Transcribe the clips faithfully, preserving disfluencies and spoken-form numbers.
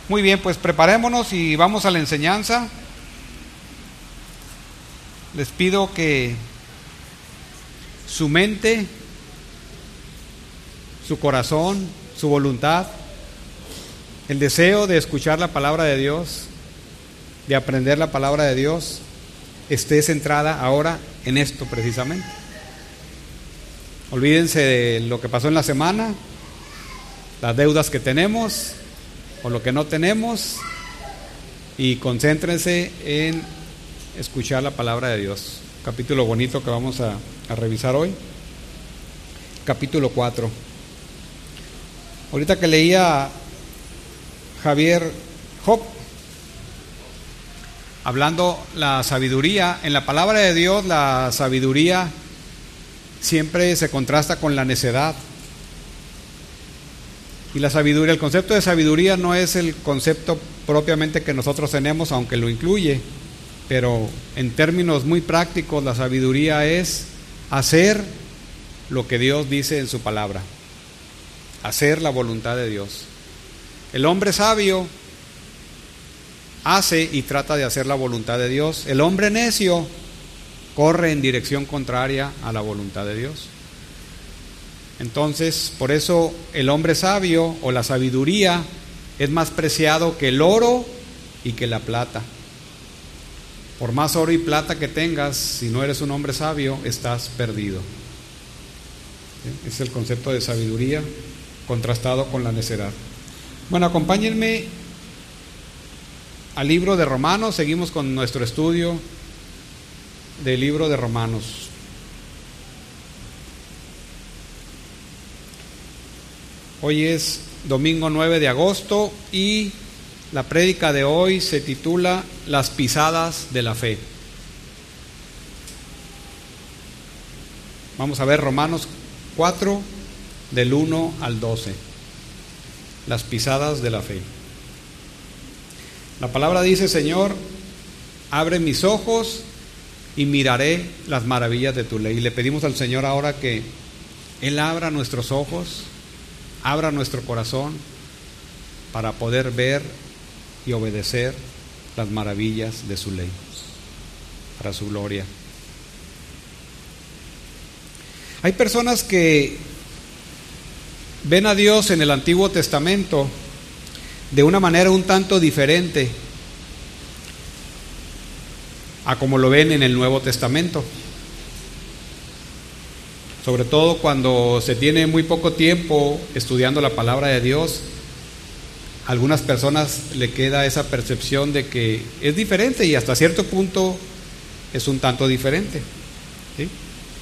Muy bien, pues preparémonos y vamos a la enseñanza. Les pido que su mente, su corazón, su voluntad, el deseo de escuchar la palabra de Dios, de aprender la palabra de Dios, esté centrada ahora en esto precisamente. Olvídense de lo que pasó en la semana, las deudas que tenemos o lo que no tenemos, y concéntrense en escuchar la palabra de Dios. Capítulo bonito que vamos a, a revisar hoy, capítulo cuatro. Ahorita que leía Javier Job hablando la sabiduría, en la palabra de Dios la sabiduría siempre se contrasta con la necedad. Y la sabiduría, el concepto de sabiduría no es el concepto propiamente que nosotros tenemos, aunque lo incluye, pero en términos muy prácticos la sabiduría es hacer lo que Dios dice en su palabra, hacer la voluntad de Dios. El hombre sabio hace y trata de hacer la voluntad de Dios. El hombre necio corre en dirección contraria a la voluntad de Dios. Entonces, por eso el hombre sabio o la sabiduría es más preciado que el oro y que la plata. Por más oro y plata que tengas, si no eres un hombre sabio, estás perdido. Es el concepto de sabiduría contrastado con la necedad. Bueno, acompáñenme al libro de Romanos. Seguimos con nuestro estudio del libro de Romanos. Hoy es domingo nueve de agosto y la prédica de hoy se titula Las pisadas de la fe. Vamos a ver Romanos cuatro del uno al doce. Las pisadas de la fe. La palabra dice: Señor, abre mis ojos y miraré las maravillas de tu ley. Y le pedimos al Señor ahora que Él abra nuestros ojos, abra nuestro corazón para poder ver y obedecer las maravillas de su ley, para su gloria. Hay personas que ven a Dios en el Antiguo Testamento de una manera un tanto diferente a como lo ven en el Nuevo Testamento. Sobre todo cuando se tiene muy poco tiempo estudiando la palabra de Dios, a algunas personas le queda esa percepción de que es diferente y hasta cierto punto es un tanto diferente, ¿sí?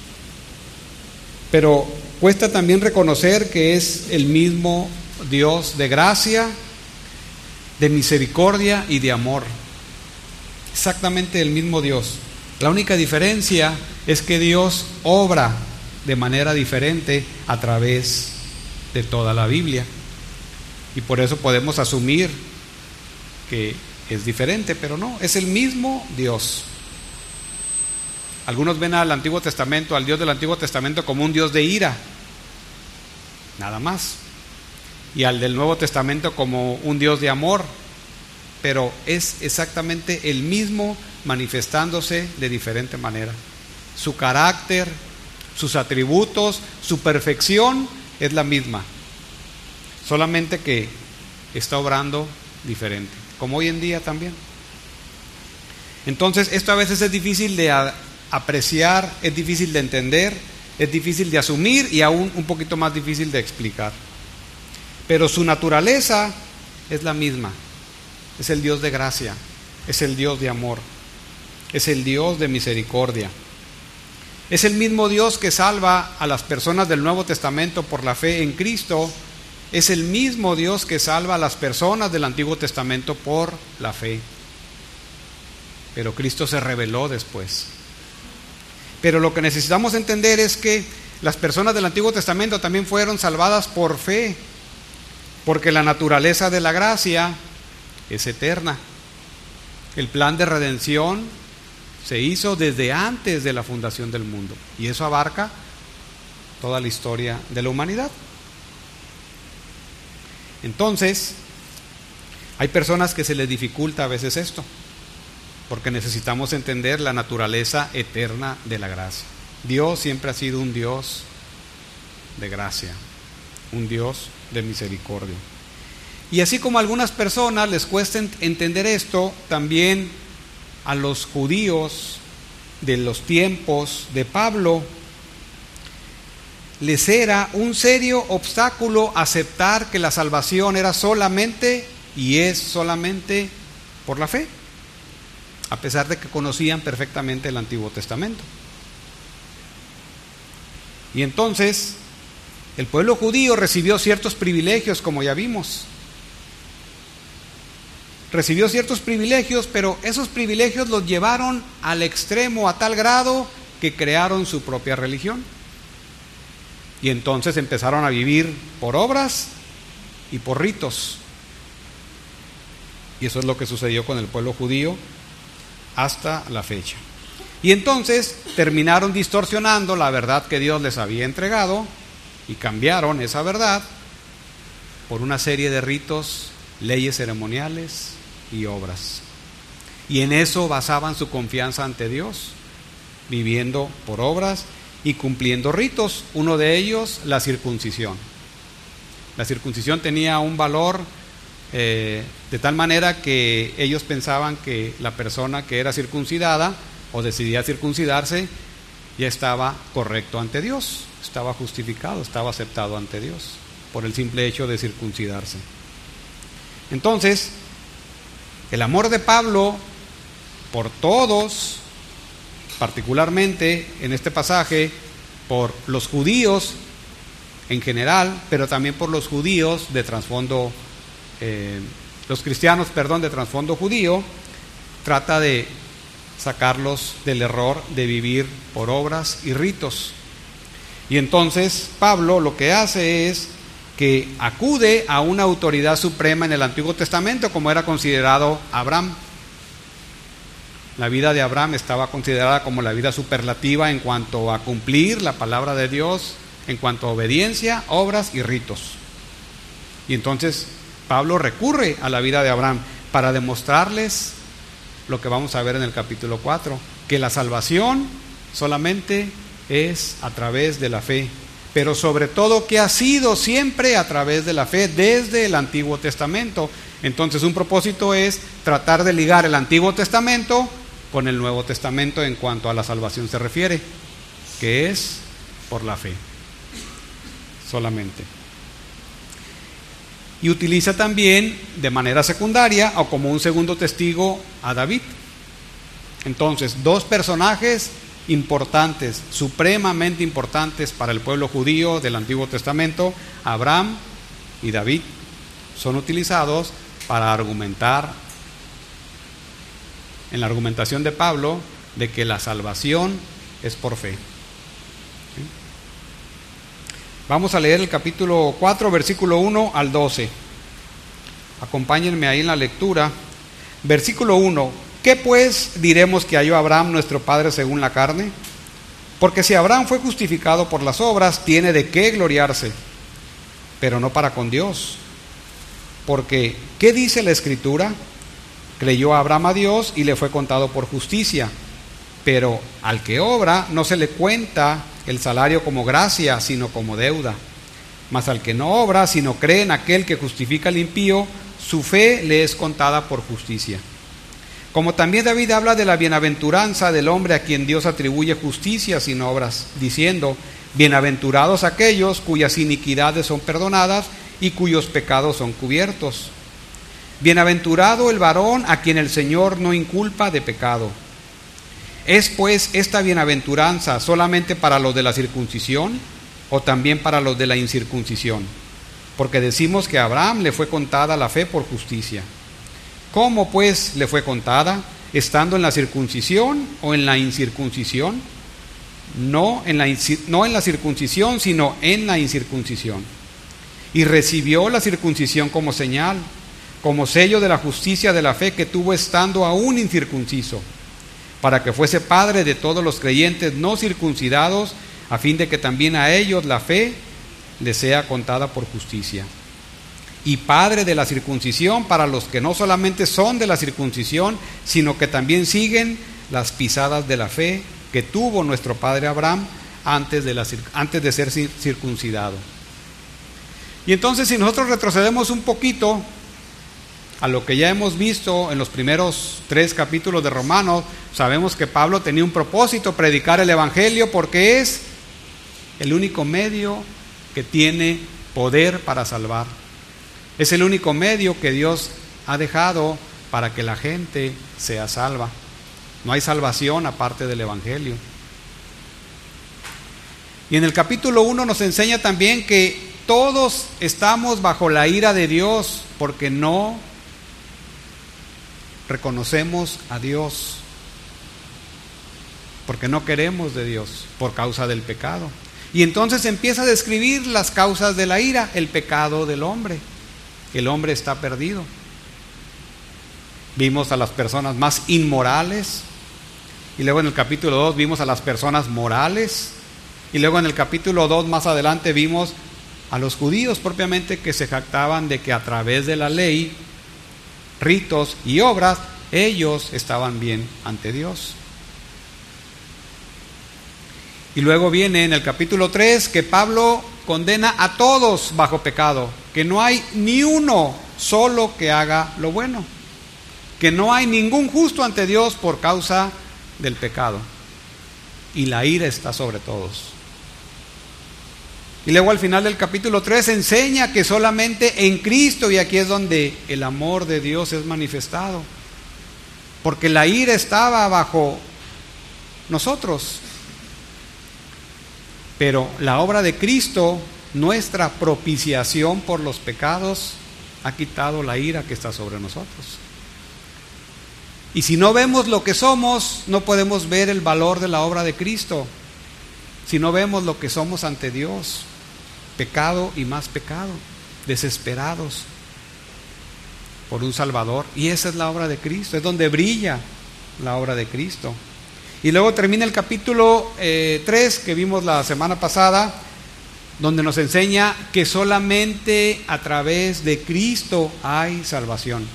Pero cuesta también reconocer que es el mismo Dios de gracia, de misericordia y de amor. Exactamente el mismo Dios. La única diferencia es que Dios obra de manera diferente a través de toda la Biblia. Y por eso podemos asumir que es diferente, pero no, es el mismo Dios. Algunos ven al Antiguo Testamento, al Dios del Antiguo Testamento, como un Dios de ira, nada más. Y al del Nuevo Testamento como un Dios de amor, pero es exactamente el mismo, manifestándose de diferente manera. Su carácter, sus atributos, su perfección es la misma, solamente que está obrando diferente, como hoy en día también. Entonces esto a veces es difícil de a, apreciar, es difícil de entender, es difícil de asumir y aún un poquito más difícil de explicar. Pero su naturaleza es la misma. Es el Dios de gracia, es el Dios de amor, es el Dios de misericordia. Es el mismo Dios que salva a las personas del Nuevo Testamento por la fe en Cristo. Es el mismo Dios que salva a las personas del Antiguo Testamento por la fe. Pero Cristo se reveló después. Pero lo que necesitamos entender es que las personas del Antiguo Testamento también fueron salvadas por fe, porque la naturaleza de la gracia es eterna. El plan de redención se hizo desde antes de la fundación del mundo, y eso abarca toda la historia de la humanidad. Entonces, Hay personas que se les dificulta a veces esto, porque necesitamos entender la naturaleza eterna de la gracia. Dios siempre ha sido un Dios de gracia, un Dios de misericordia. Y así como a algunas personas les cuesta entender esto, también a los judíos de los tiempos de Pablo les era un serio obstáculo aceptar que la salvación era solamente y es solamente por la fe, a pesar de que conocían perfectamente el Antiguo Testamento. Y entonces el pueblo judío recibió ciertos privilegios, como ya vimos. Recibió ciertos privilegios, pero esos privilegios los llevaron al extremo a tal grado que crearon su propia religión. Y entonces empezaron a vivir por obras y por ritos. Y eso es lo que sucedió con el pueblo judío hasta la fecha. Y entonces terminaron distorsionando la verdad que Dios les había entregado y cambiaron esa verdad por una serie de ritos, leyes ceremoniales y obras. Y en eso basaban su confianza ante Dios, viviendo por obras y cumpliendo ritos. Uno de ellos, la circuncisión. La circuncisión tenía un valor eh, de tal manera que ellos pensaban que la persona que era circuncidada o decidía circuncidarse ya estaba correcto ante Dios, estaba justificado, estaba aceptado ante Dios por el simple hecho de circuncidarse. Entonces, el amor de Pablo por todos, particularmente en este pasaje, por los judíos en general, pero también por los judíos de trasfondo, eh, los cristianos, perdón, de trasfondo judío, trata de sacarlos del error de vivir por obras y ritos. Y entonces Pablo lo que hace es que acude a una autoridad suprema en el Antiguo Testamento, como era considerado Abraham. La vida de Abraham estaba considerada como la vida superlativa en cuanto a cumplir la palabra de Dios, en cuanto a obediencia, obras y ritos. Y entonces Pablo recurre a la vida de Abraham para demostrarles lo que vamos a ver en el capítulo cuatro, que la salvación solamente es a través de la fe, pero sobre todo que ha sido siempre a través de la fe desde el Antiguo Testamento. Entonces un propósito es tratar de ligar el Antiguo Testamento con el Nuevo Testamento en cuanto a la salvación se refiere, que es por la fe solamente. Y utiliza también de manera secundaria o como un segundo testigo a David. Entonces, dos personajes importantes, supremamente importantes para el pueblo judío del Antiguo Testamento, Abraham y David, son utilizados para argumentar en la argumentación de Pablo de que la salvación es por fe. ¿Sí? Vamos a leer el capítulo cuatro, versículo uno al doce. Acompáñenme ahí en la lectura. Versículo uno. ¿Qué pues diremos que halló Abraham nuestro padre según la carne? Porque si Abraham fue justificado por las obras, tiene de qué gloriarse, pero no para con Dios. Porque, ¿qué dice la Escritura? Creyó Abraham a Dios y le fue contado por justicia. Pero al que obra no se le cuenta el salario como gracia, sino como deuda. Mas al que no obra, sino cree en aquel que justifica al impío, su fe le es contada por justicia. Como también David habla de la bienaventuranza del hombre a quien Dios atribuye justicia sin obras, diciendo: bienaventurados aquellos cuyas iniquidades son perdonadas y cuyos pecados son cubiertos. Bienaventurado el varón a quien el Señor no inculpa de pecado. ¿Es pues esta bienaventuranza solamente para los de la circuncisión o también para los de la incircuncisión? Porque decimos que a Abraham le fue contada la fe por justicia. ¿Cómo pues le fue contada? ¿Estando en la circuncisión o en la incircuncisión? No en la, no en la circuncisión, sino en la incircuncisión. Y recibió la circuncisión como señal, como sello de la justicia de la fe que tuvo estando aún incircunciso, para que fuese padre de todos los creyentes no circuncidados, a fin de que también a ellos la fe les sea contada por justicia. y Padre de la circuncisión para los que no solamente son de la circuncisión, sino que también siguen las pisadas de la fe que tuvo nuestro padre Abraham antes de, la, antes de ser circuncidado. Y entonces, si nosotros retrocedemos un poquito a lo que ya hemos visto en los primeros tres capítulos de Romanos, sabemos que Pablo tenía un propósito: predicar el Evangelio, porque es el único medio que tiene poder para salvar. Es el único medio que Dios ha dejado para que la gente sea salva. No hay salvación aparte del Evangelio. Y en el capítulo uno nos enseña también que todos estamos bajo la ira de Dios porque no reconocemos a Dios, porque no queremos de Dios por causa del pecado. Y entonces empieza a describir las causas de la ira: el pecado del hombre. El hombre está perdido. Vimos a las personas más inmorales, y luego en el capítulo dos vimos a las personas morales, y luego en el capítulo dos más adelante vimos a los judíos propiamente, que se jactaban de que a través de la ley, ritos y obras, ellos estaban bien ante Dios. Y luego viene en el capítulo tres que Pablo condena a todos bajo pecado, que no hay ni uno solo que haga lo bueno, que no hay ningún justo ante Dios por causa del pecado, y la ira está sobre todos. Y luego al final del capítulo tres enseña que solamente en Cristo, y aquí es donde el amor de Dios es manifestado, porque la ira estaba bajo nosotros, pero la obra de Cristo, nuestra propiciación por los pecados, ha quitado la ira que está sobre nosotros. Y si no vemos lo que somos, no podemos ver el valor de la obra de Cristo. Si no vemos lo que somos ante Dios: pecado y más pecado, desesperados por un Salvador. Y esa es la obra de Cristo, es donde brilla la obra de Cristo. Y luego termina el capítulo eh, tres que vimos la semana pasada, donde nos enseña que solamente a través de Cristo hay salvación,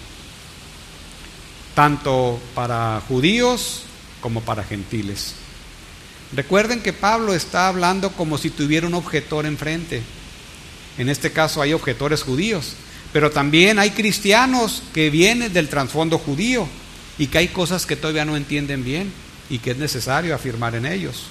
tanto para judíos como para gentiles. Recuerden que Pablo está hablando como si tuviera un objetor enfrente. En este caso hay objetores judíos, pero también hay cristianos que vienen del trasfondo judío y que hay cosas que todavía no entienden bien y que es necesario afirmar en ellos.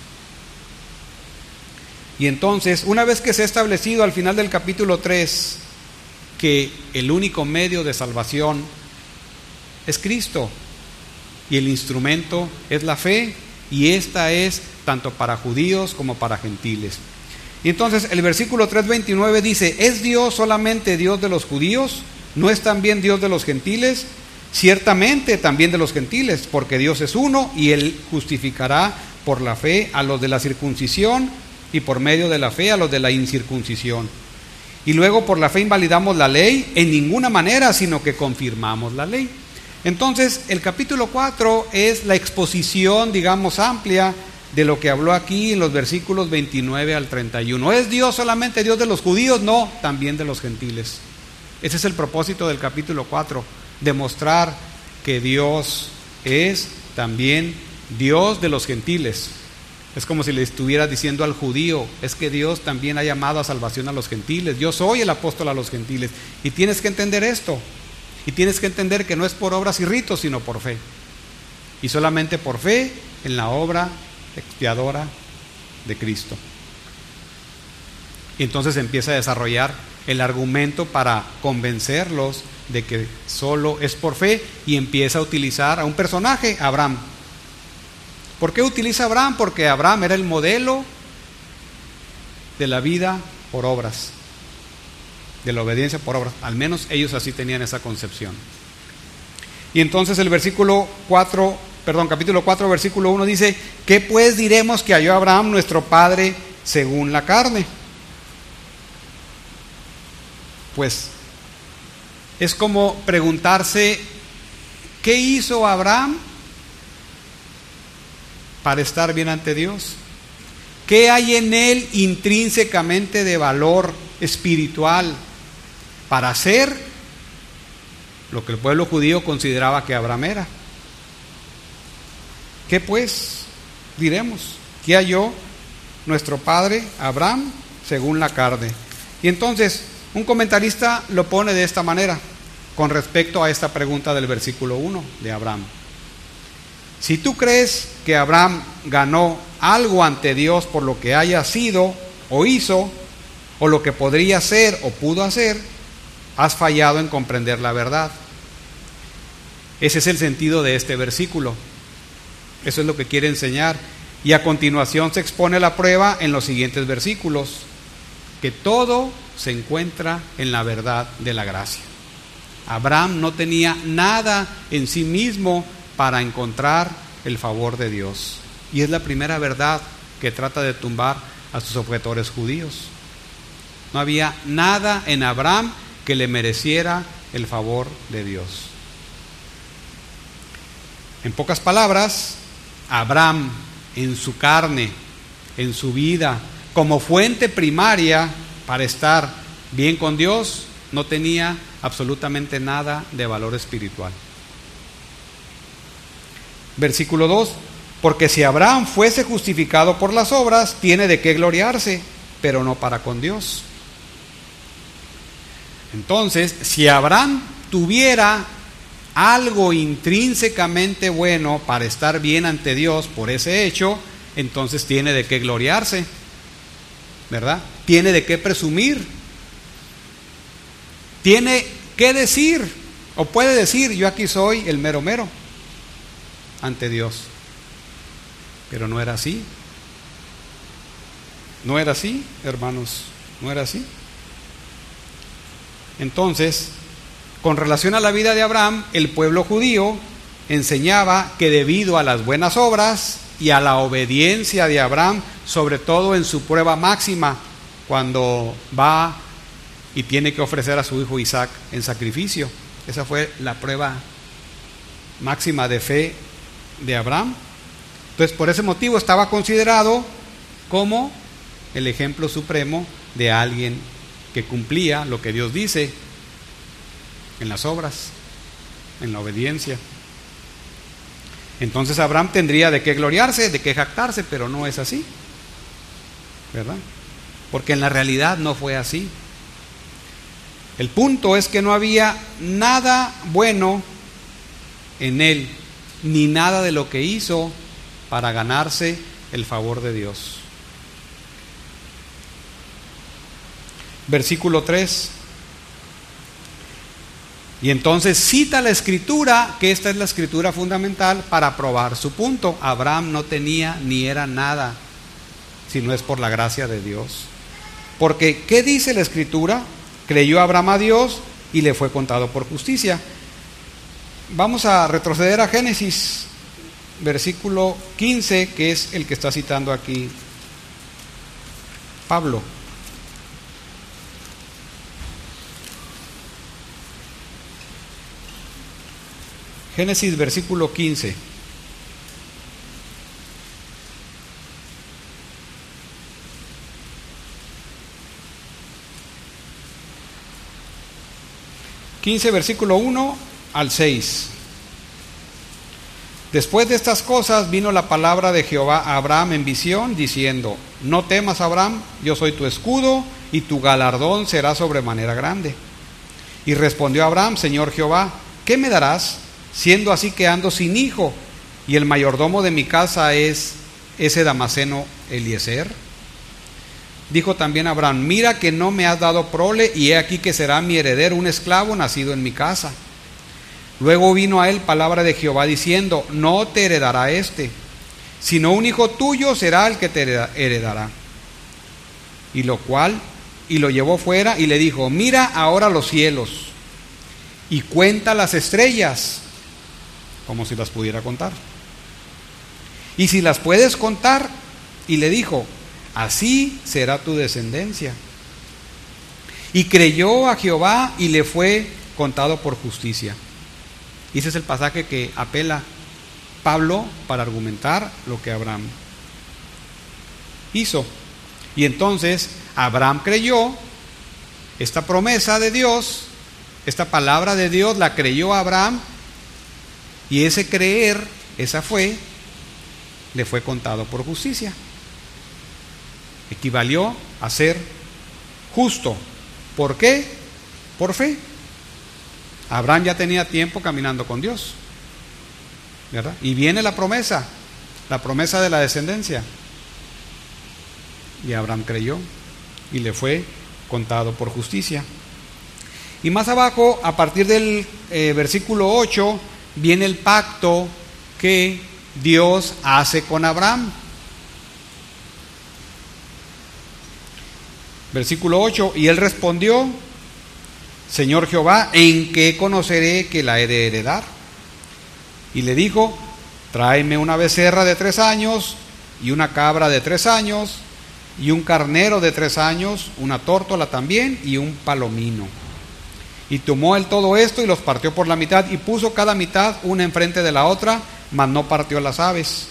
Y entonces, una vez que se ha establecido al final del capítulo tres que el único medio de salvación es Cristo y el instrumento es la fe, y esta es tanto para judíos como para gentiles. Y entonces el versículo tres veintinueve dice: ¿es Dios solamente Dios de los judíos? ¿No es también Dios de los gentiles? Ciertamente también de los gentiles, porque Dios es uno y Él justificará por la fe a los de la circuncisión y por medio de la fe a los de la incircuncisión. Y luego, ¿por la fe invalidamos la ley? En ninguna manera, sino que confirmamos la ley. Entonces el capítulo cuatro es la exposición, digamos, amplia de lo que habló aquí en los versículos veintinueve al treinta y uno. ¿Es Dios solamente Dios de los judíos? No, también de los gentiles. Ese es el propósito del capítulo cuatro, demostrar que Dios es también Dios de los gentiles. Es como si le estuviera diciendo al judío: es que Dios también ha llamado a salvación a los gentiles. Yo soy el apóstol a los gentiles, y tienes que entender esto. Y tienes que entender que no es por obras y ritos, sino por fe. Y solamente por fe en la obra expiadora de Cristo. Y entonces empieza a desarrollar el argumento para convencerlos de que solo es por fe, y empieza a utilizar a un personaje, Abraham. ¿Por qué utiliza a Abraham? Porque Abraham era el modelo de la vida por obras, de la obediencia por obras. Al menos ellos así tenían esa concepción. Y entonces el versículo cuatro, perdón, capítulo cuatro, versículo uno dice: ¿qué pues diremos que halló Abraham nuestro padre según la carne? Pues es como preguntarse: ¿qué hizo Abraham para estar bien ante Dios? ¿Qué hay en él intrínsecamente de valor espiritual para ser lo que el pueblo judío consideraba que Abraham era. ¿Qué pues diremos? ¿Qué halló nuestro padre Abraham según la carne? Y entonces un comentarista lo pone de esta manera con respecto a esta pregunta del versículo uno de Abraham. Si tú crees que Abraham ganó algo ante Dios por lo que haya sido o hizo, o lo que podría ser o pudo hacer, has fallado en comprender la verdad. Ese es el sentido de este versículo. Eso es lo que quiere enseñar. Y a continuación se expone la prueba en los siguientes versículos, que todo se encuentra en la verdad de la gracia. Abraham no tenía nada en sí mismo para encontrar el favor de Dios. Y es la primera verdad que trata de tumbar a sus objetores judíos. No había nada en Abraham que le mereciera el favor de Dios. En pocas palabras, Abraham en su carne, en su vida, como fuente primaria para estar bien con Dios, no tenía absolutamente nada de valor espiritual. Versículo dos, porque si Abraham fuese justificado por las obras, tiene de qué gloriarse, pero no para con Dios. Entonces, si Abraham tuviera algo intrínsecamente bueno para estar bien ante Dios por ese hecho, entonces tiene de qué gloriarse, ¿verdad? Tiene de qué presumir, tiene que decir, o puede decir, yo aquí soy el mero mero ante Dios. Pero no era así. No era así, hermanos, no era así. Entonces, con relación a la vida de Abraham, el pueblo judío enseñaba que debido a las buenas obras y a la obediencia de Abraham, sobre todo en su prueba máxima, cuando va y tiene que ofrecer a su hijo Isaac en sacrificio, esa fue la prueba máxima de fe de Abraham. Entonces, por ese motivo estaba considerado como el ejemplo supremo de alguien que cumplía lo que Dios dice en las obras, en la obediencia. Entonces Abraham tendría de qué gloriarse, de qué jactarse, pero no es así, ¿verdad? Porque en la realidad no fue así. El punto es que no había nada bueno en él, ni nada de lo que hizo para ganarse el favor de Dios. Versículo tres. Y entonces cita la escritura, que esta es la escritura fundamental para probar su punto. Abraham no tenía ni era nada, si no es por la gracia de Dios. Porque, ¿qué dice la escritura? Creyó Abraham a Dios y le fue contado por justicia. Vamos a retroceder a Génesis, versículo quince, que es el que está citando aquí Pablo. Génesis versículo quince. quince versículo uno al seis. Después de estas cosas vino la palabra de Jehová a Abraham en visión, diciendo: no temas, Abraham, yo soy tu escudo, y tu galardón será sobremanera grande. Y respondió Abraham: Señor Jehová, ¿qué me darás, siendo así que ando sin hijo, y el mayordomo de mi casa es ese Damaseno Eliezer? Dijo también Abraham: mira que no me has dado prole, y he aquí que será mi heredero un esclavo nacido en mi casa. Luego vino a él palabra de Jehová diciendo: no te heredará este, sino un hijo tuyo será el que te heredará. Y lo cual, y lo llevó fuera y le dijo: mira ahora los cielos y cuenta las estrellas, como si las pudiera contar. Y si las puedes contar, y le dijo: así será tu descendencia. Y creyó a Jehová y le fue contado por justicia. Y ese es el pasaje que apela Pablo para argumentar lo que Abraham hizo. Y entonces Abraham creyó esta promesa de Dios, esta palabra de Dios la creyó Abraham, y ese creer, esa fe, le fue contado por justicia. Equivalió a ser justo. ¿Por qué? Por fe. Abraham ya tenía tiempo caminando con Dios, ¿verdad? Y viene la promesa, la promesa de la descendencia. Y Abraham creyó y le fue contado por justicia. Y más abajo, a partir del eh, versículo ocho, viene el pacto que Dios hace con Abraham. Versículo ocho, y él respondió: Señor Jehová, ¿en qué conoceré que la he de heredar? Y le dijo: tráeme una becerra de tres años, y una cabra de tres años, y un carnero de tres años, una tórtola también, y un palomino. Y tomó él todo esto y los partió por la mitad, y puso cada mitad una enfrente de la otra, mas no partió las aves.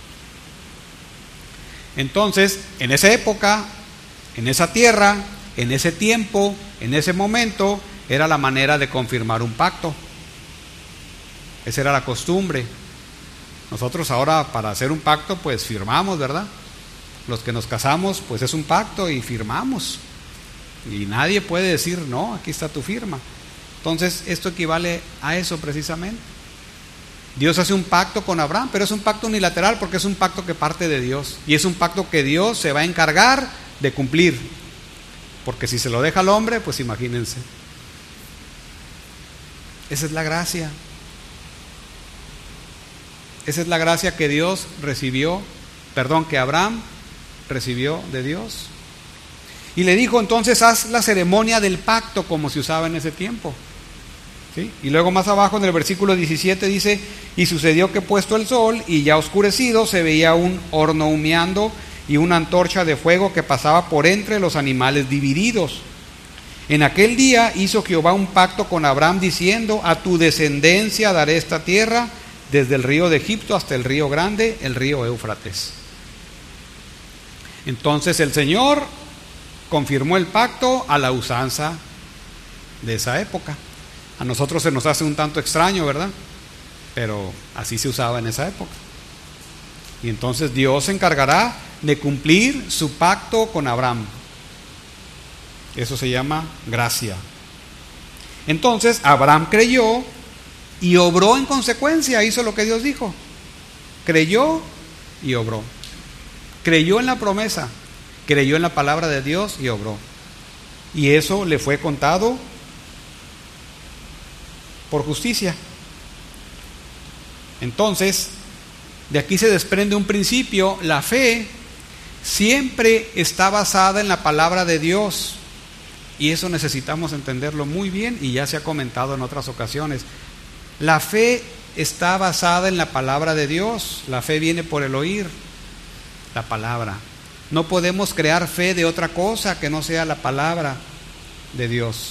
Entonces, en esa época, en esa tierra, en ese tiempo, en ese momento, era la manera de confirmar un pacto. Esa era la costumbre. Nosotros ahora, para hacer un pacto, pues firmamos, ¿verdad? Los que nos casamos, pues es un pacto y firmamos. Y nadie puede decir, no, aquí está tu firma. Entonces, esto equivale a eso precisamente. Dios hace un pacto con Abraham, pero es un pacto unilateral porque es un pacto que parte de Dios. Y es un pacto que Dios se va a encargar de cumplir. Porque si se lo deja al hombre, pues imagínense. Esa es la gracia. Esa es la gracia que Dios recibió, perdón, que Abraham recibió de Dios. Y le dijo entonces: haz la ceremonia del pacto como se usaba en ese tiempo. ¿Sí? Y luego más abajo en el versículo diecisiete dice: y sucedió que puesto el sol y ya oscurecido, se veía un horno humeando y una antorcha de fuego que pasaba por entre los animales divididos. En aquel día hizo Jehová un pacto con Abraham diciendo: a tu descendencia daré esta tierra, desde el río de Egipto hasta el río grande, el río Éufrates. Entonces el Señor confirmó el pacto a la usanza de esa época. A nosotros se nos hace un tanto extraño, ¿verdad? Pero así se usaba en esa época. Y entonces Dios se encargará de cumplir su pacto con Abraham. Eso se llama gracia. Entonces Abraham creyó y obró en consecuencia, hizo lo que Dios dijo. Creyó y obró. Creyó en la promesa, creyó en la palabra de Dios y obró. Y eso le fue contado por justicia. Entonces, de aquí se desprende un principio: la fe siempre está basada en la palabra de Dios. Y eso necesitamos entenderlo muy bien, y ya se ha comentado en otras ocasiones. La fe está basada en la palabra de Dios. La fe viene por el oír la palabra. No podemos crear fe de otra cosa que no sea la palabra de Dios.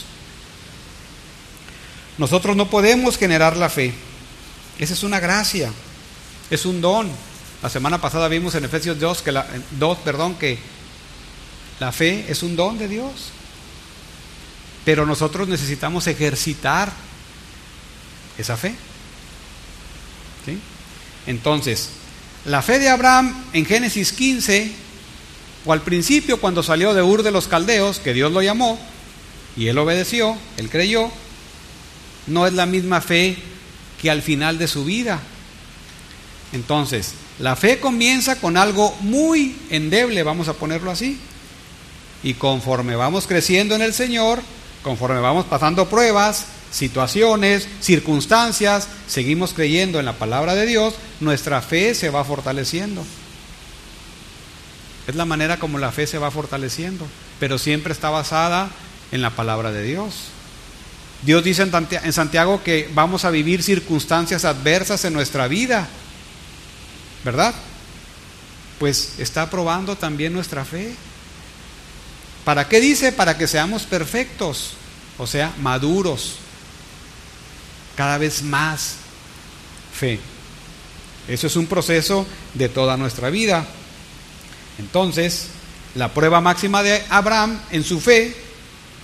Nosotros no podemos generar la fe. Esa es una gracia, es un don. La semana pasada vimos en Efesios dos que la, dos, perdón, que la fe es un don de Dios. Pero nosotros necesitamos ejercitar esa fe. ¿Sí? Entonces, la fe de Abraham en Génesis quince, o al principio cuando salió de Ur de los Caldeos, que Dios lo llamó, y él obedeció, él creyó, no es la misma fe que al final de su vida. Entonces, la fe comienza con algo muy endeble, vamos a ponerlo así, y conforme vamos creciendo en el Señor, conforme vamos pasando pruebas, situaciones, circunstancias, seguimos creyendo en la palabra de Dios, nuestra fe se va fortaleciendo. Es la manera como la fe se va fortaleciendo, pero siempre está basada en la palabra de Dios. Dios dice en Santiago que vamos a vivir circunstancias adversas en nuestra vida, ¿verdad? Pues está probando también nuestra fe. ¿Para qué dice? Para que seamos perfectos, o sea, maduros, cada vez más fe. Eso es un proceso de toda nuestra vida. Entonces, la prueba máxima de Abraham en su fe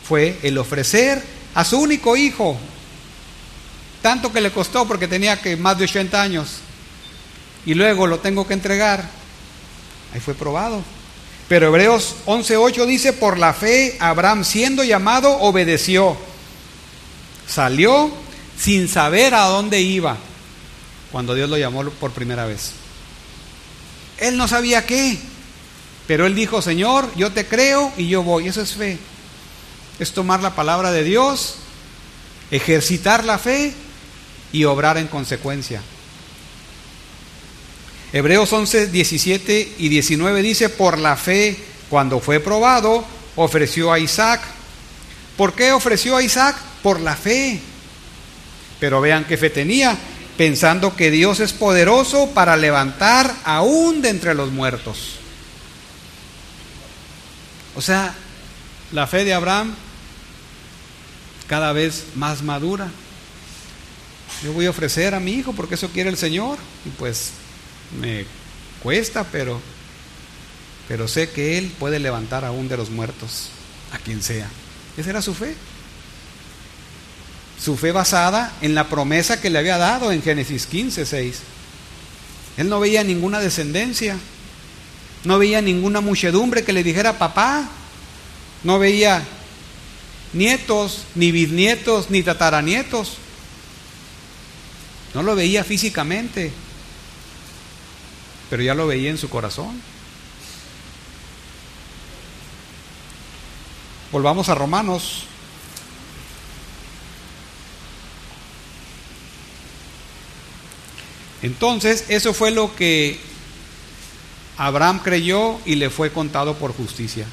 fue el ofrecer a su único hijo, tanto que le costó porque tenía que más de ochenta años, y luego lo tengo que entregar. Ahí fue probado. Pero Hebreos once ocho dice: por la fe Abraham, siendo llamado, obedeció. Salió sin saber a dónde iba cuando Dios lo llamó por primera vez. Él no sabía qué, pero él dijo: Señor, yo te creo y yo voy. Eso es fe. Es tomar la palabra de Dios, ejercitar la fe y obrar en consecuencia. Hebreos once diecisiete y diecinueve dice: por la fe, cuando fue probado, ofreció a Isaac. ¿Por qué ofreció a Isaac? Por la fe. Pero vean qué fe tenía, pensando que Dios es poderoso para levantar aún de entre los muertos. O sea, la fe de Abraham cada vez más madura. Yo voy a ofrecer a mi hijo porque eso quiere el Señor, y pues me cuesta, pero, pero sé que Él puede levantar aún de los muertos a quien sea. Esa era su fe. Su fe basada en la promesa que le había dado en Génesis quince seis. Él no veía ninguna descendencia, no veía ninguna muchedumbre que le dijera papá, no veía nietos, ni bisnietos, ni tataranietos. No lo veía físicamente, pero ya lo veía en su corazón. Volvamos a Romanos. Entonces, eso fue lo que Abraham creyó y le fue contado por justicia.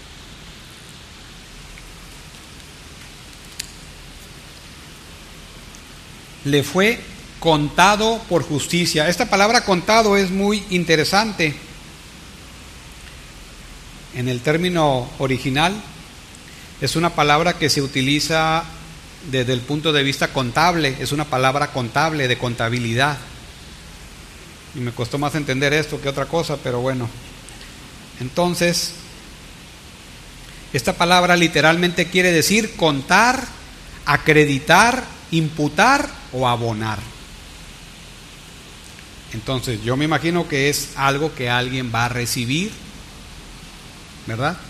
Le fue contado por justicia. Esta palabra contado es muy interesante. En el término original es una palabra que se utiliza desde el punto de vista contable, es una palabra contable, de contabilidad. Y me costó más entender esto que otra cosa, pero bueno. Entonces, esta palabra literalmente quiere decir contar, acreditar, imputar o abonar. Entonces, yo me imagino que es algo que alguien va a recibir, ¿verdad?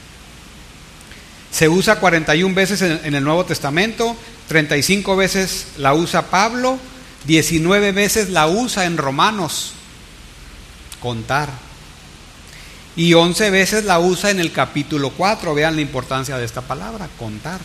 Se usa cuarenta y una veces en el Nuevo Testamento, treinta y cinco veces la usa Pablo, diecinueve veces la usa en Romanos, contar, y once veces la usa en el capítulo cuatro. Vean la importancia de esta palabra, contar.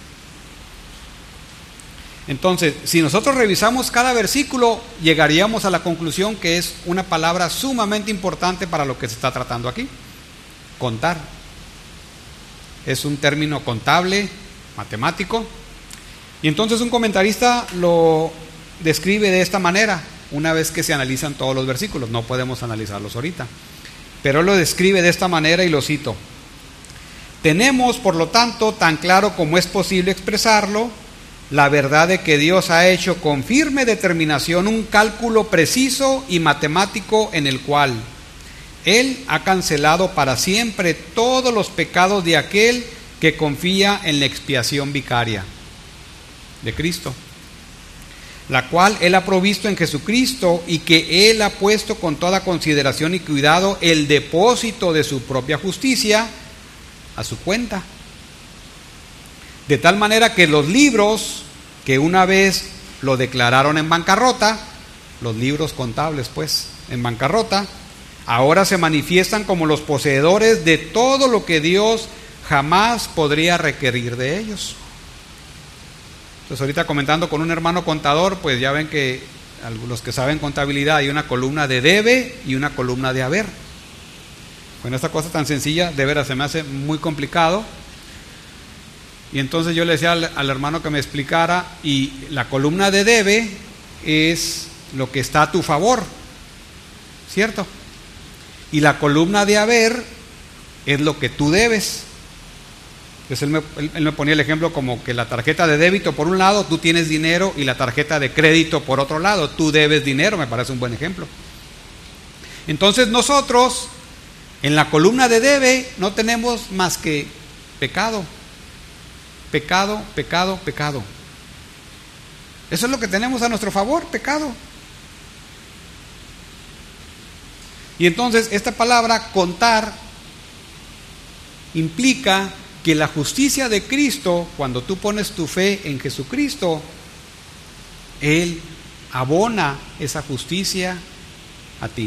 Entonces, si nosotros revisamos cada versículo, llegaríamos a la conclusión que es una palabra sumamente importante para lo que se está tratando aquí, contar. Es un término contable, matemático, y entonces un comentarista lo describe de esta manera, una vez que se analizan todos los versículos. No podemos analizarlos ahorita, pero lo describe de esta manera y lo cito: tenemos, por lo tanto, tan claro como es posible expresarlo, la verdad de que Dios ha hecho con firme determinación un cálculo preciso y matemático en el cual Él ha cancelado para siempre todos los pecados de aquel que confía en la expiación vicaria de Cristo, la cual Él ha provisto en Jesucristo, y que Él ha puesto con toda consideración y cuidado el depósito de su propia justicia a su cuenta. De tal manera que los libros que una vez lo declararon en bancarrota, los libros contables pues, en bancarrota, ahora se manifiestan como los poseedores de todo lo que Dios jamás podría requerir de ellos. Entonces, ahorita comentando con un hermano contador, pues ya ven que los que saben contabilidad, hay una columna de debe y una columna de haber. Bueno, esta cosa tan sencilla, de veras se me hace muy complicado. Y entonces yo le decía al, al hermano que me explicara, y la columna de debe es lo que está a tu favor, ¿cierto? Y la columna de haber es lo que tú debes. Entonces él me, él, él me ponía el ejemplo como que la tarjeta de débito por un lado, tú tienes dinero, y la tarjeta de crédito por otro lado, tú debes dinero. Me parece un buen ejemplo. Entonces nosotros en la columna de debe no tenemos más que pecado. pecado, pecado, pecado. Eso es lo que tenemos a nuestro favor, pecado. Y entonces esta palabra contar implica que la justicia de Cristo, cuando tú pones tu fe en Jesucristo, Él abona esa justicia a ti.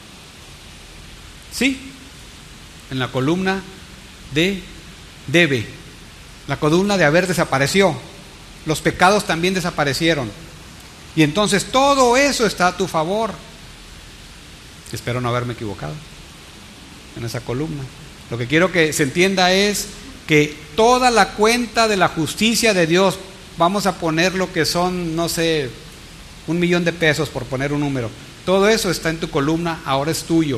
Sí, en la columna de debe, la columna de haber desapareció, los pecados también desaparecieron, y entonces todo eso está a tu favor. Espero no haberme equivocado en esa columna. Lo que quiero que se entienda es que toda la cuenta de la justicia de Dios, vamos a poner lo que son, no sé, un millón de pesos por poner un número, todo eso está en tu columna, ahora es tuyo.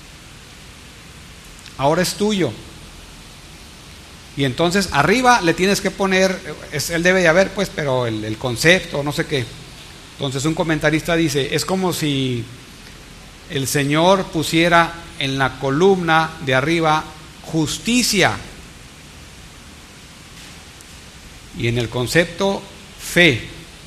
Ahora es tuyo. Y entonces arriba le tienes que poner, es, él debe de haber pues, pero el, el concepto, no sé qué. Entonces un comentarista dice, es como si el Señor pusiera en la columna de arriba justicia, y en el concepto fe.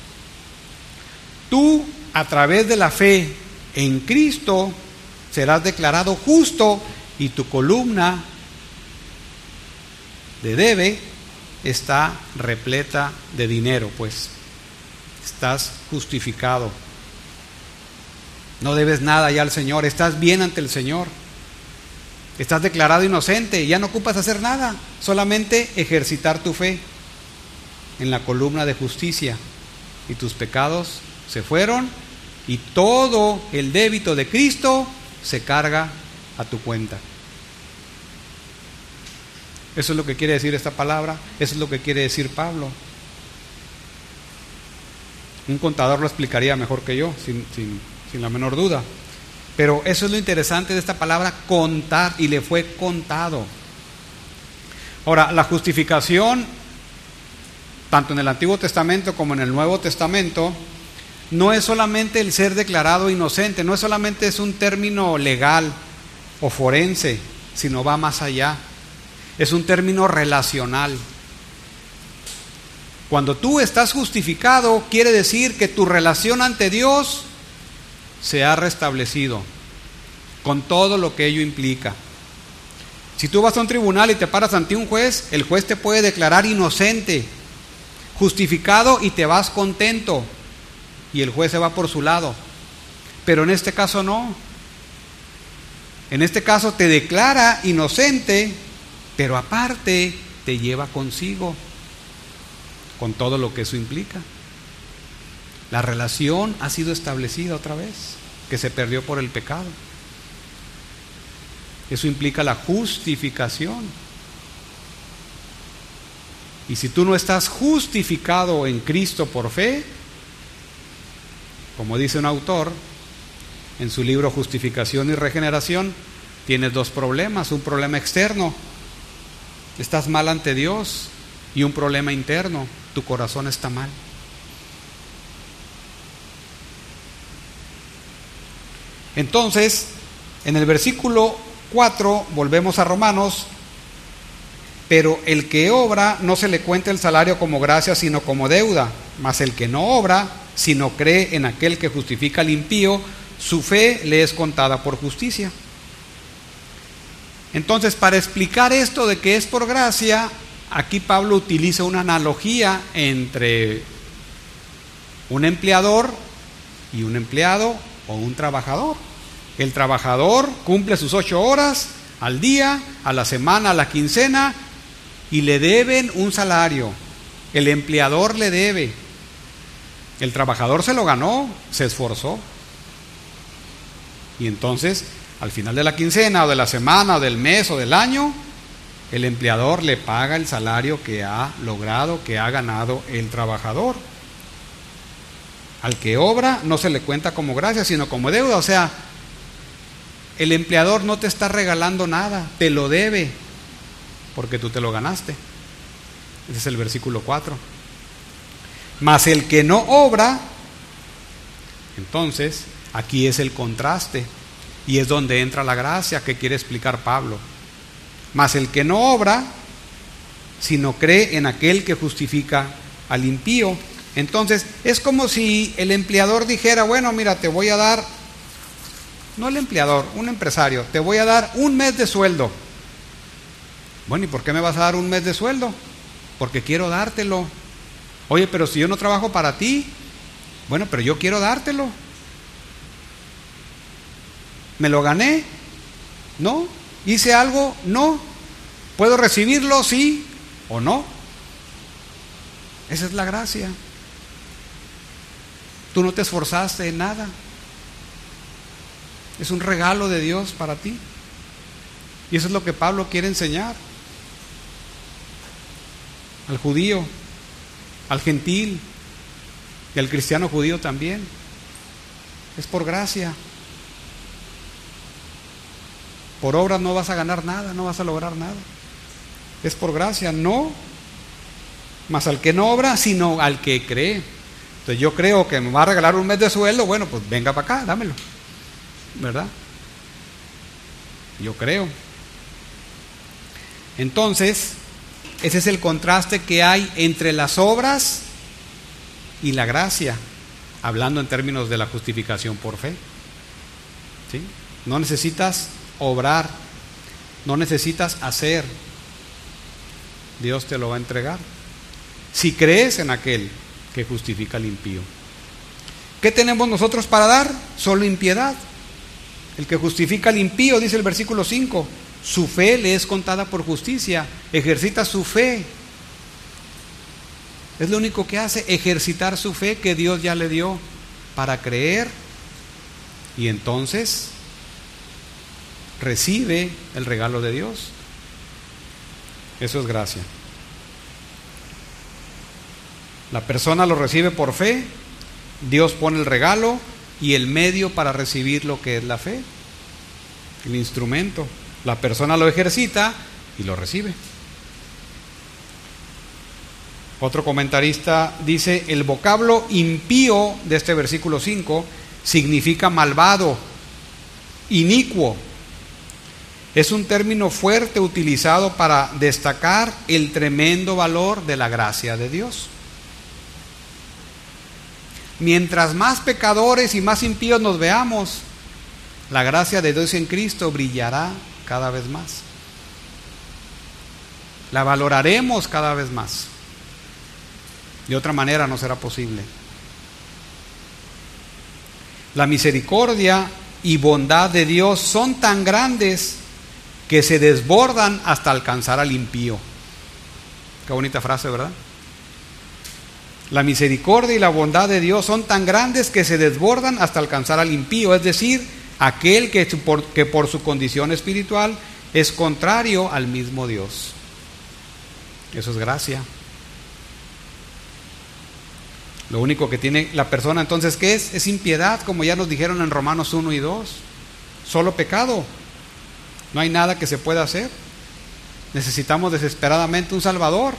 Tú, a través de la fe en Cristo, serás declarado justo, y tu columna de debe está repleta de dinero, pues estás justificado. No debes nada ya al Señor, estás bien ante el Señor. Estás declarado inocente, ya no ocupas hacer nada, solamente ejercitar tu fe en la columna de justicia, y tus pecados se fueron, y todo el débito de Cristo se carga a tu cuenta. Eso es lo que quiere decir esta palabra, eso es lo que quiere decir Pablo. Un contador lo explicaría mejor que yo, sin, sin, sin la menor duda. Pero eso es lo interesante de esta palabra, contar, y le fue contado. Ahora, la justificación, tanto en el Antiguo Testamento como en el Nuevo Testamento, no es solamente el ser declarado inocente, no es solamente es un término legal o forense, sino va más allá. Es un término relacional. Cuando tú estás justificado, quiere decir que tu relación ante Dios se ha restablecido, con todo lo que ello implica. Si tú vas a un tribunal y te paras ante un juez, el juez te puede declarar inocente, justificado, y te vas contento, y el juez se va por su lado. Pero en este caso no. En este caso te declara inocente, pero aparte te lleva consigo, con todo lo que eso implica. La relación ha sido establecida otra vez, que se perdió por el pecado. Eso implica la justificación. Y si tú no estás justificado en Cristo por fe, como dice un autor en su libro Justificación y Regeneración, tienes dos problemas: un problema externo, estás mal ante Dios, y un problema interno, tu corazón está mal. Entonces, en el versículo cuatro, volvemos a Romanos, pero el que obra no se le cuenta el salario como gracia, sino como deuda, mas el que no obra, sino cree en aquel que justifica al impío, su fe le es contada por justicia. Entonces, para explicar esto de que es por gracia, aquí Pablo utiliza una analogía entre un empleador y un empleado o un trabajador. El trabajador cumple sus ocho horas al día, a la semana, a la quincena, y le deben un salario. El empleador le debe. El trabajador se lo ganó, se esforzó. Y entonces, al final de la quincena, o de la semana, o del mes, o del año, el empleador le paga el salario que ha logrado, que ha ganado el trabajador. Al que obra no se le cuenta como gracia, sino como deuda. O sea, el empleador no te está regalando nada, te lo debe, porque tú te lo ganaste. Ese es el versículo cuatro. Mas el que no obra, entonces, aquí es el contraste, y es donde entra la gracia que quiere explicar Pablo. Mas el que no obra, sino cree en aquel que justifica al impío. Entonces, es como si el empleador dijera, bueno, mira, te voy a dar, no el empleador, un empresario, te voy a dar un mes de sueldo. Bueno, ¿y por qué me vas a dar un mes de sueldo? Porque quiero dártelo. Oye, pero si yo no trabajo para ti, bueno, pero yo quiero dártelo. ¿Me lo gané? No. ¿Hice algo? No. ¿Puedo recibirlo? Sí o no. Esa es la gracia. Tú no te esforzaste en nada. Es un regalo de Dios para ti. Y eso es lo que Pablo quiere enseñar al judío, al gentil y al cristiano judío también. Es por gracia. Por obras no vas a ganar nada, no vas a lograr nada. Es por gracia, no más al que no obra, sino al que cree. Entonces yo creo que me va a regalar un mes de sueldo, bueno, pues venga para acá, dámelo, ¿verdad? Yo creo. Entonces, ese es el contraste que hay entre las obras y la gracia, hablando en términos de la justificación por fe. ¿Sí? No necesitas obrar, no necesitas hacer, Dios te lo va a entregar si crees en aquel que justifica al impío. ¿Qué tenemos nosotros para dar? Solo impiedad. El que justifica al impío, dice el versículo cinco, su fe le es contada por justicia, ejercita su fe. Es lo único que hace, ejercitar su fe que Dios ya le dio para creer, y entonces recibe el regalo de Dios. Eso es gracia. La persona lo recibe por fe, Dios pone el regalo y el medio para recibir lo que es la fe, el instrumento. La persona lo ejercita y lo recibe. Otro comentarista dice, el vocablo impío de este versículo cinco significa malvado, inicuo. Es un término fuerte utilizado para destacar el tremendo valor de la gracia de Dios. Mientras más pecadores y más impíos nos veamos, la gracia de Dios en Cristo brillará cada vez más. La valoraremos cada vez más. De otra manera no será posible. La misericordia y bondad de Dios son tan grandes que se desbordan hasta alcanzar al impío. Qué bonita frase, ¿verdad? La misericordia y la bondad de Dios son tan grandes que se desbordan hasta alcanzar al impío, es decir, aquel que por, que por su condición espiritual es contrario al mismo Dios. Eso es gracia. Lo único que tiene la persona entonces, ¿qué es? Es impiedad, como ya nos dijeron en Romanos uno y dos. Solo pecado. No hay nada que se pueda hacer. Necesitamos desesperadamente un Salvador.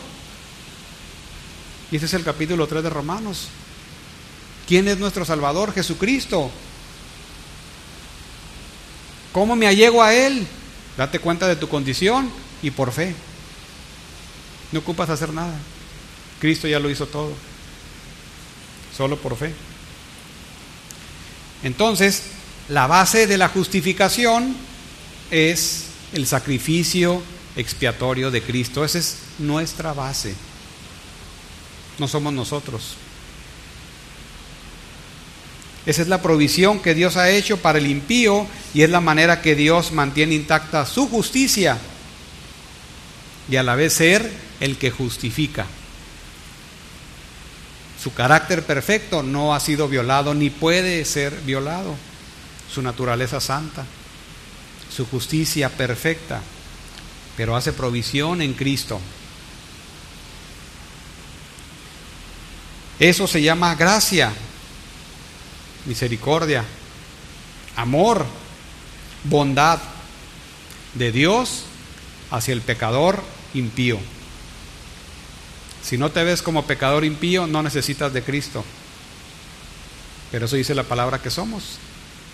Y ese es el capítulo tres de Romanos. ¿Quién es nuestro Salvador? Jesucristo. ¿Cómo me allego a Él? Date cuenta de tu condición y por fe. No ocupas hacer nada. Cristo ya lo hizo todo. Solo por fe. Entonces, la base de la justificación es el sacrificio expiatorio de Cristo. Esa es nuestra base. No somos nosotros. Esa es la provisión que Dios ha hecho para el impío y es la manera que Dios mantiene intacta su justicia y a la vez ser el que justifica. Su carácter perfecto no ha sido violado ni puede ser violado. Su naturaleza santa, su justicia perfecta, pero hace provisión en Cristo. Eso se llama gracia, misericordia, amor, bondad de Dios hacia el pecador impío. Si no te ves como pecador impío, no necesitas de Cristo. Pero eso dice la palabra que somos.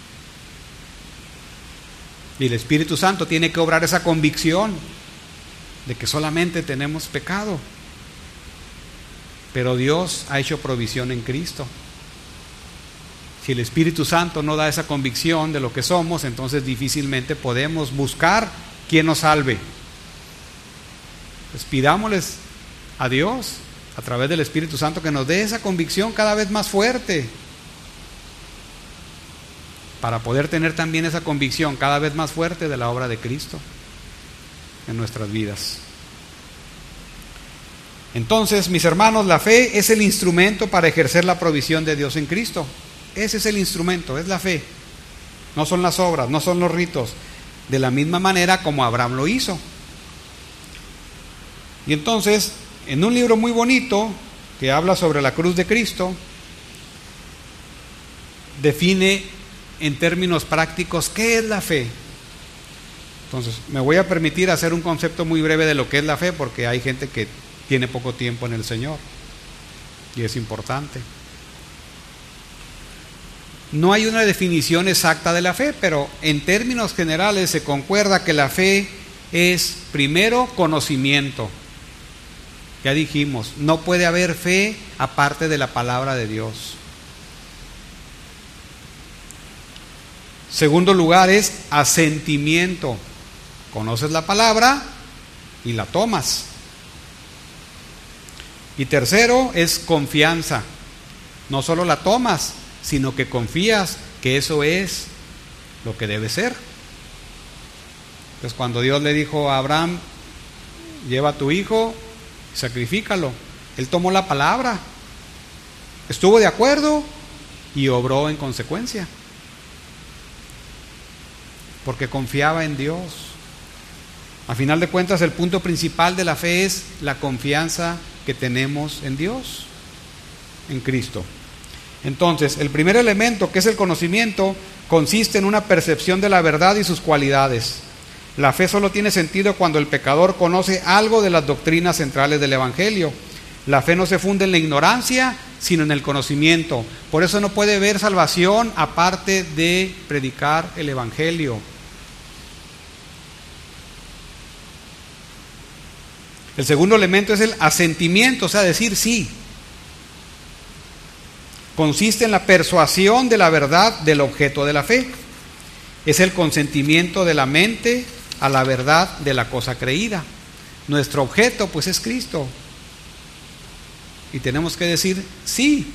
Y el Espíritu Santo tiene que obrar esa convicción de que solamente tenemos pecado. Pero Dios ha hecho provisión en Cristo. Si el Espíritu Santo no da esa convicción de lo que somos, entonces difícilmente podemos buscar quien nos salve. Pues pidámosles a Dios a través del Espíritu Santo que nos dé esa convicción cada vez más fuerte, para poder tener también esa convicción cada vez más fuerte de la obra de Cristo en nuestras vidas. Entonces, mis hermanos, la fe es el instrumento para ejercer la provisión de Dios en Cristo. Ese es el instrumento, es la fe. No son las obras, no son los ritos. De la misma manera como Abraham lo hizo. Y entonces, en un libro muy bonito que habla sobre la cruz de Cristo, define en términos prácticos qué es la fe. Entonces, me voy a permitir hacer un concepto muy breve de lo que es la fe, porque hay gente que tiene poco tiempo en el Señor y es importante. No hay una definición exacta de la fe, pero en términos generales se concuerda que la fe es primero conocimiento. Ya dijimos, no puede haber fe aparte de la palabra de Dios. Segundo lugar es asentimiento. Conoces la palabra y la tomas. Y tercero es confianza. No solo la tomas, sino que confías que eso es lo que debe ser. Pues cuando Dios le dijo a Abraham, lleva a tu hijo, sacrifícalo, él tomó la palabra, estuvo de acuerdo y obró en consecuencia, porque confiaba en Dios. A final de cuentas, el punto principal de la fe es la confianza que tenemos en Dios, en Cristo. Entonces, el primer elemento, que es el conocimiento, consiste en una percepción de la verdad y sus cualidades. La fe solo tiene sentido cuando el pecador conoce algo de las doctrinas centrales del Evangelio. La fe no se funda en la ignorancia, sino en el conocimiento. Por eso no puede haber salvación aparte de predicar el Evangelio. El segundo elemento es el asentimiento, o sea, decir sí. Consiste en la persuasión de la verdad del objeto de la fe. Es el consentimiento de la mente a la verdad de la cosa creída. Nuestro objeto, pues, es Cristo. Y tenemos que decir sí.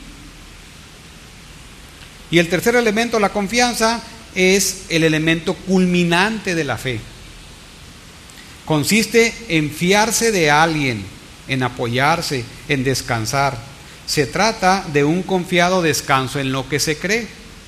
Y el tercer elemento, la confianza, es el elemento culminante de la fe. Consiste en fiarse de alguien, en apoyarse, en descansar. Se trata de un confiado descanso en lo que se cree.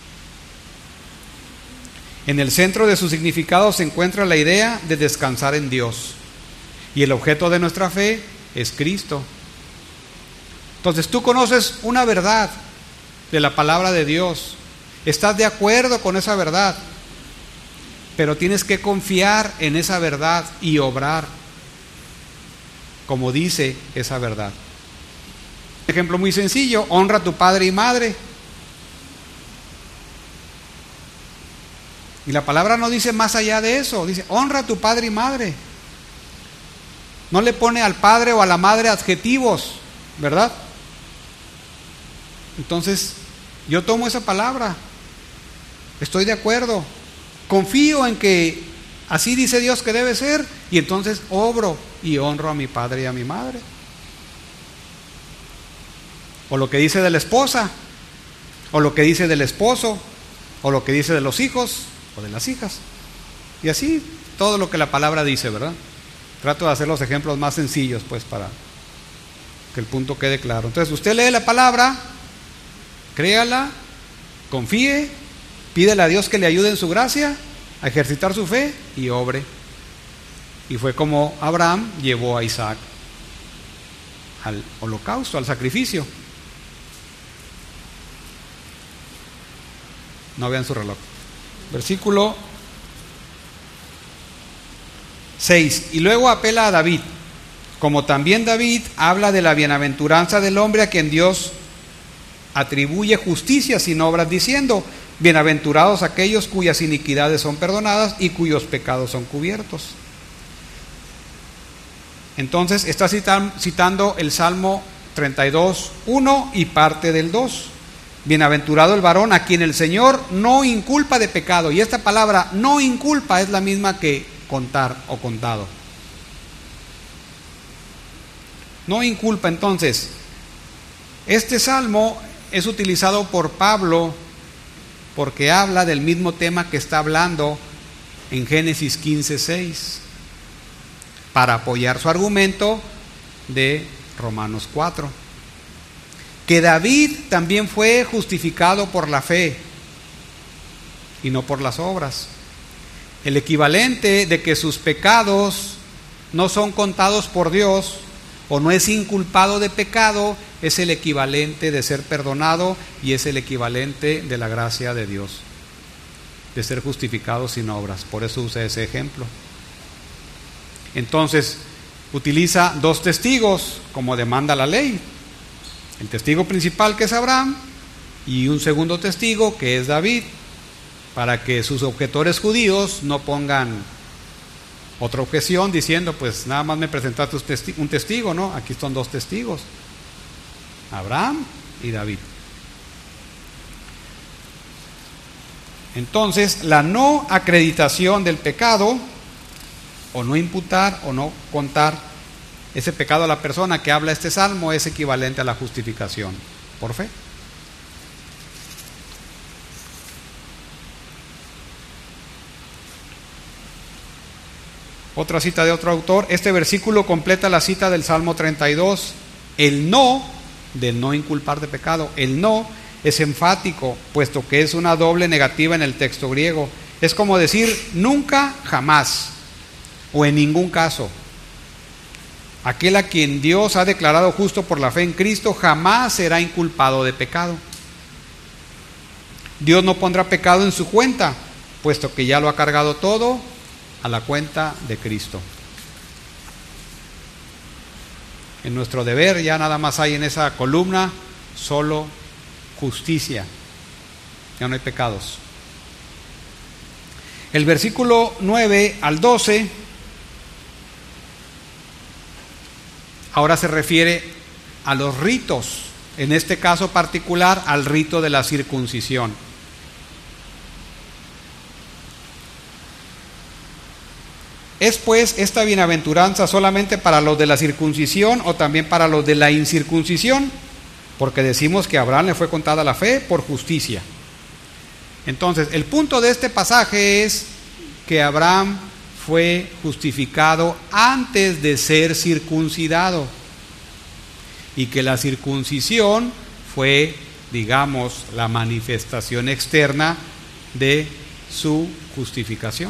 En el centro de su significado se encuentra la idea de descansar en Dios. Y el objeto de nuestra fe es Cristo. Entonces tú conoces una verdad de la palabra de Dios. Estás de acuerdo con esa verdad. Pero tienes que confiar en esa verdad y obrar como dice esa verdad. Un ejemplo muy sencillo: honra a tu padre y madre. Y la palabra no dice más allá de eso, dice honra a tu padre y madre. No le pone al padre o a la madre adjetivos, ¿verdad? Entonces, yo tomo esa palabra, estoy de acuerdo, confío en que así dice Dios que debe ser, y entonces obro y honro a mi padre y a mi madre. O lo que dice de la esposa, o lo que dice del esposo, o lo que dice de los hijos o de las hijas. Y así todo lo que la palabra dice, ¿verdad? Trato de hacer los ejemplos más sencillos, pues, para que el punto quede claro. Entonces, usted lee la palabra, créala, confíe, pídele a Dios que le ayude en su gracia a ejercitar su fe y obre. Y fue como Abraham llevó a Isaac al holocausto, al sacrificio. No vean su reloj. Versículo seis. Y luego apela a David, como también David habla de la bienaventuranza del hombre a quien Dios atribuye justicia sin obras, diciendo: bienaventurados aquellos cuyas iniquidades son perdonadas y cuyos pecados son cubiertos. Entonces está citando el Salmo treinta y dos, uno y parte del dos. Bienaventurado el varón a quien el Señor no inculpa de pecado. Y esta palabra no inculpa es la misma que contar o contado. No inculpa. Entonces, este salmo es utilizado por Pablo porque habla del mismo tema que está hablando en Génesis quince, seis, para apoyar su argumento de Romanos cuatro. Que David también fue justificado por la fe y no por las obras. El equivalente de que sus pecados no son contados por Dios o no es inculpado de pecado es el equivalente de ser perdonado y es el equivalente de la gracia de Dios, de ser justificado sin obras. Por eso usa ese ejemplo. Entonces, utiliza dos testigos como demanda la ley. El testigo principal, que es Abraham, y un segundo testigo, que es David, para que sus objetores judíos no pongan otra objeción diciendo, pues nada más me presentaste un testigo, ¿no? Aquí son dos testigos, Abraham y David. Entonces, la no acreditación del pecado, o no imputar o no contar ese pecado a la persona que habla este salmo, es equivalente a la justificación por fe. Otra cita de otro autor. Este versículo completa la cita del Salmo treinta y dos. El no, del no inculpar de pecado, el no es enfático, puesto que es una doble negativa en el texto griego. Es como decir nunca, jamás, o en ningún caso. Aquel a quien Dios ha declarado justo por la fe en Cristo jamás será inculpado de pecado. Dios no pondrá pecado en su cuenta, puesto que ya lo ha cargado todo a la cuenta de Cristo. En nuestro deber ya nada más hay en esa columna solo justicia, ya no hay pecados. El versículo nueve al doce ahora se refiere a los ritos, en este caso particular al rito de la circuncisión. ¿Es pues esta bienaventuranza solamente para los de la circuncisión o también para los de la incircuncisión? Porque decimos que a Abraham le fue contada la fe por justicia. Entonces, el punto de este pasaje es que Abraham fue justificado antes de ser circuncidado y que la circuncisión fue, digamos, la manifestación externa de su justificación.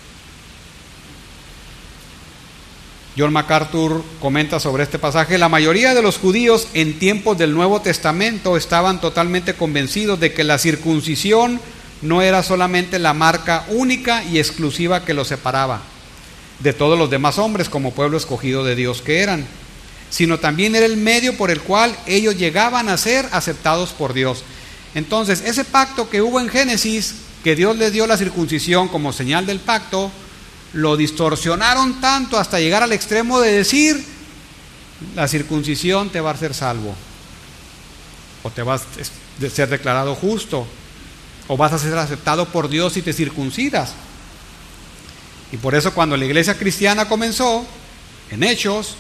John MacArthur comenta sobre este pasaje: la mayoría de los judíos en tiempos del Nuevo Testamento estaban totalmente convencidos de que la circuncisión no era solamente la marca única y exclusiva que los separaba de todos los demás hombres como pueblo escogido de Dios que eran, sino también era el medio por el cual ellos llegaban a ser aceptados por Dios. Entonces, ese pacto que hubo en Génesis, que Dios les dio la circuncisión como señal del pacto, lo distorsionaron tanto hasta llegar al extremo de decir: la circuncisión te va a hacer salvo, o te vas a ser declarado justo, o vas a ser aceptado por Dios si te circuncidas. Y por eso cuando la iglesia cristiana comenzó, en Hechos,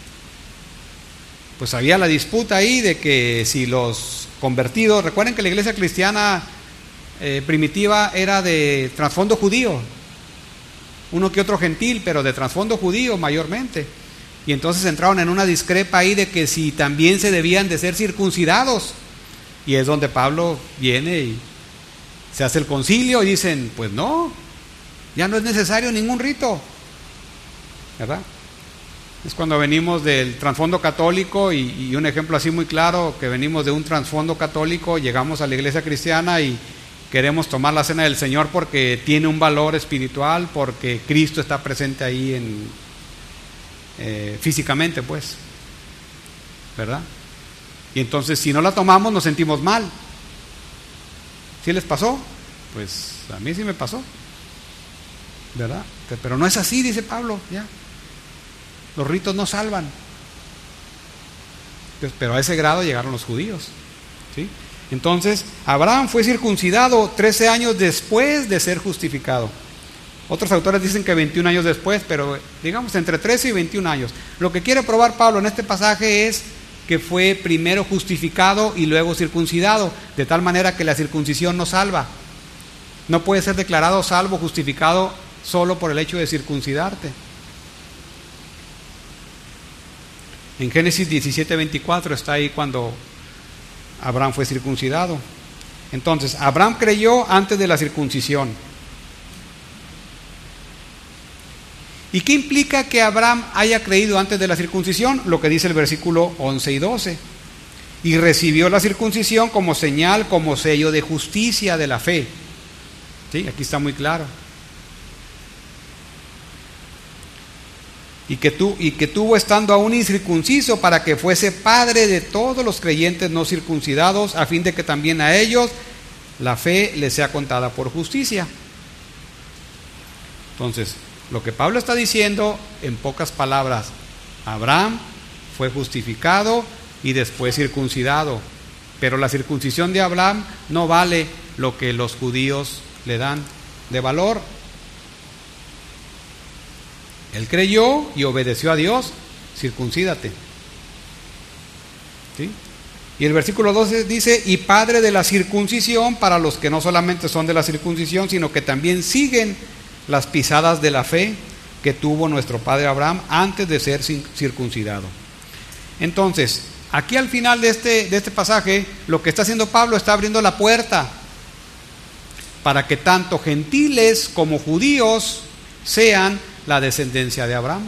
pues había la disputa ahí de que si los convertidos, recuerden que la iglesia cristiana eh, primitiva era de trasfondo judío, uno que otro gentil, pero de trasfondo judío mayormente. Y entonces entraron en una discrepa ahí de que si también se debían de ser circuncidados. Y es donde Pablo viene y se hace el concilio y dicen: pues no, ya no es necesario ningún rito, ¿verdad? Es cuando venimos del trasfondo católico y, y un ejemplo así muy claro, que venimos de un trasfondo católico, llegamos a la iglesia cristiana y queremos tomar la cena del Señor porque tiene un valor espiritual, porque Cristo está presente ahí en, eh, físicamente, pues, ¿verdad? Y entonces si no la tomamos nos sentimos mal. ¿Sí les pasó? Pues a mí sí me pasó, ¿verdad? Pero no es así, dice Pablo, ya. Los ritos no salvan. Pues, pero a ese grado llegaron los judíos, ¿sí? Entonces, Abraham fue circuncidado trece años después de ser justificado. Otros autores dicen que veintiún años después, pero digamos entre trece y veintiún años. Lo que quiere probar Pablo en este pasaje es que fue primero justificado y luego circuncidado, de tal manera que la circuncisión no salva. No puede ser declarado salvo, justificado solo por el hecho de circuncidarte. En Génesis diecisiete veinticuatro está ahí cuando Abraham fue circuncidado. Entonces, Abraham creyó antes de la circuncisión. ¿Y qué implica que Abraham haya creído antes de la circuncisión? Lo que dice el versículo once y doce. Y recibió la circuncisión como señal, como sello de justicia de la fe. ¿Sí? Aquí está muy claro. Y que, tu, y que tuvo estando aún incircunciso para que fuese padre de todos los creyentes no circuncidados, a fin de que también a ellos la fe les sea contada por justicia. Entonces, lo que Pablo está diciendo, en pocas palabras, Abraham fue justificado y después circuncidado, pero la circuncisión de Abraham no vale lo que los judíos le dan de valor. Él creyó y obedeció a Dios, circuncídate. ¿Sí? Y el versículo doce dice, y padre de la circuncisión para los que no solamente son de la circuncisión, sino que también siguen las pisadas de la fe que tuvo nuestro padre Abraham antes de ser circuncidado. Entonces, aquí al final de este, de este pasaje, lo que está haciendo Pablo está abriendo la puerta para que tanto gentiles como judíos sean la descendencia de Abraham.